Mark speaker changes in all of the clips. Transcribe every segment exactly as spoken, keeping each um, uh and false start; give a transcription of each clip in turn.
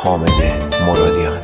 Speaker 1: حامد مرادیان.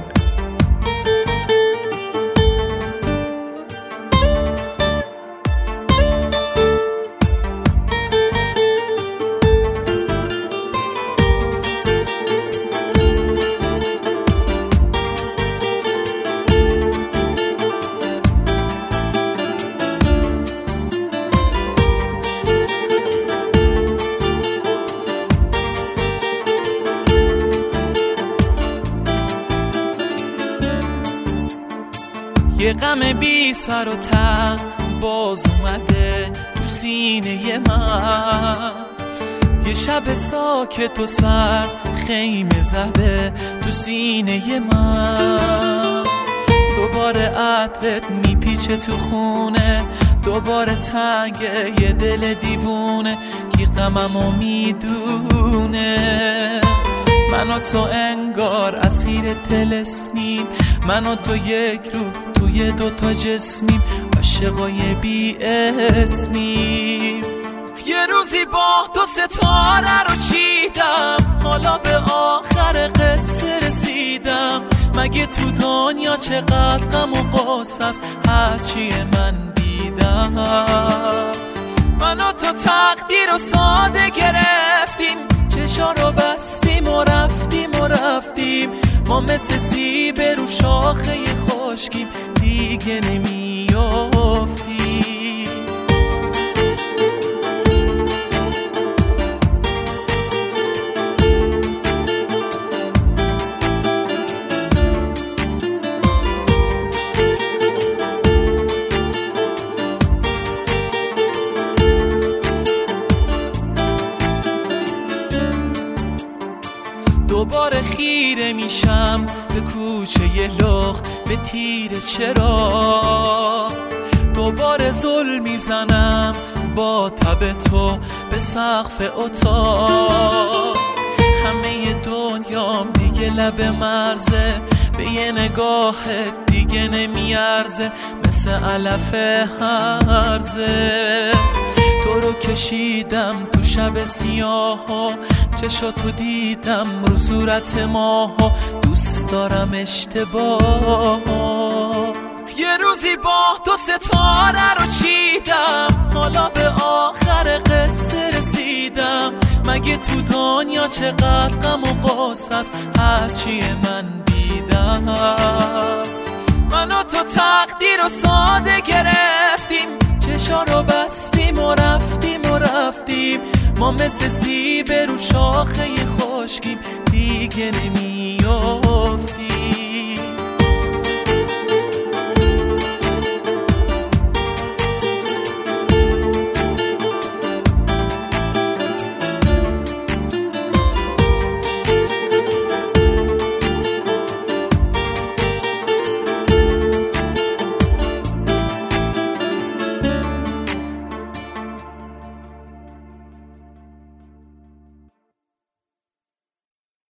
Speaker 2: یه غم بی سر و ته باز اومده تو سینه من، یه شب ساکت و سر خیمه زده تو سینه من. دوباره عطرت میپیچه تو خونه، دوباره تنگه یه دل دیوونه کی غممو میدونه. من و تو انگار اسیر طلسمیم، من و تو یک روح توی دوتا جسمیم، عاشقای بی اسمیم. یه روزی با تو ستاره رو چیدم، حالا به آخر قصه رسیدم. مگه تو دنیا چقدر غم و غصه است هرچی من دیدم. من و تو تقدیر و ساده گرفتیم، چشا رو بستیم و رفتیم و رفتیم. ما مثل سیب رو شاخه خشکیم، دیگه نمیافتیم. دوباره خیره میشم به کوچه لخت، به تیر چرا دوباره زل میزنم با تب تو به سقف اتاق. همه دنیام دیگه لب مرزه، به یه نگاه دیگه نمیارزه، مثل علف هرزه. تو رو کشیدم تو شب سیاها، چشاتو دیدم رو صورت ماها، دوست دارم اشتباه. یه روزی با تو ستاره رو چیدم، حالا به آخر قصه رسیدم. مگه تو دنیا چقدر غم و غصه است هرچی من دیدم. من و تو تقدیر و ساده گرفتیم، چشا رو بستیم و رفتیم و رفتیم. ما مثل سیب رو شاخه خشکیم، دیگه نمیافتیم.